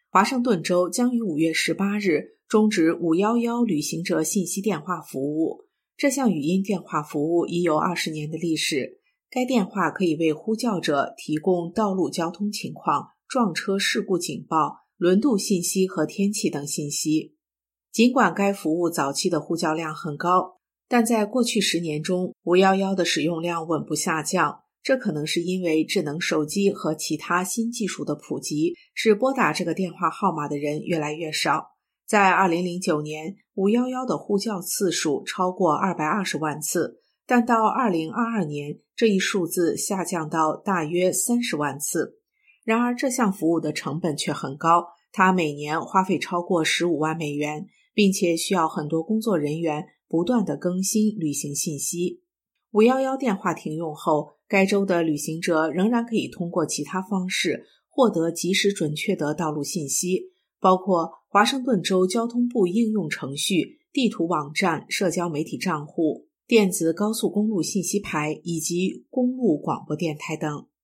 华盛顿州将于5月18日终止511旅行者信息电话服务。这项语音电话服务已有20年的历史，该电话可以为呼叫者提供道路交通情况、撞车事故警报、轮渡信息和天气等信息。尽管该服务早期的呼叫量很高，但在过去10年中511的使用量稳步下降，这可能是因为智能手机和其他新技术的普及，使拨打这个电话号码的人越来越少。在2009年511的呼叫次数超过220万次，但到2022年这一数字下降到大约30万次。然而这项服务的成本却很高，它每年花费超过15万美元，并且需要很多工作人员不断地更新旅行信息。511电话停用后，该州的旅行者仍然可以通过其他方式获得及时准确的道路信息，包括华盛顿州交通部应用程序、地图网站、社交媒体账户、电子高速公路信息牌以及公路广播电台等。